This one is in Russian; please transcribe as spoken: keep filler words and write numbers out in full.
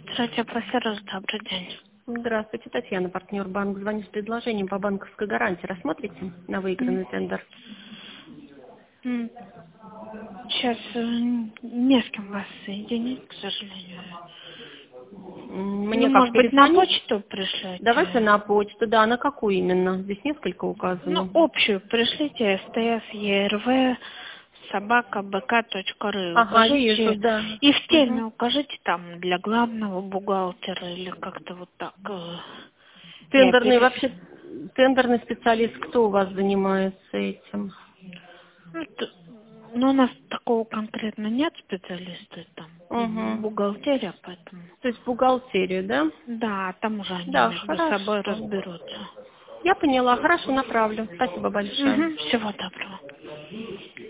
Третья пластера, добрый день. Здравствуйте, Татьяна, партнер банк. Звоню с предложением по банковской гарантии. Рассмотрите на выигранный тендер? М, Сейчас э, не с кем вас соединить, к сожалению. М, Ну, Мне как может быть, на перезвонить? почту пришлете? Давайте на почту. Да, на какую именно? Здесь несколько Ну, указано. общую пришлите, стс ерв собака бк точка ру. Ага, вижу, Укажите, да. и в теме Угу. укажите там для главного бухгалтера или как-то вот так. э, Я Тендерный перес... вообще, тендерный специалист, кто у вас занимается этим? Ну, т- ну, у нас такого конкретно нет специалиста, там Угу. бухгалтерия, поэтому... То есть бухгалтерию, да? Да, там уже они Да, между собой хорошо. разберутся. Я поняла, хорошо, направлю. Спасибо большое. Угу, всего доброго.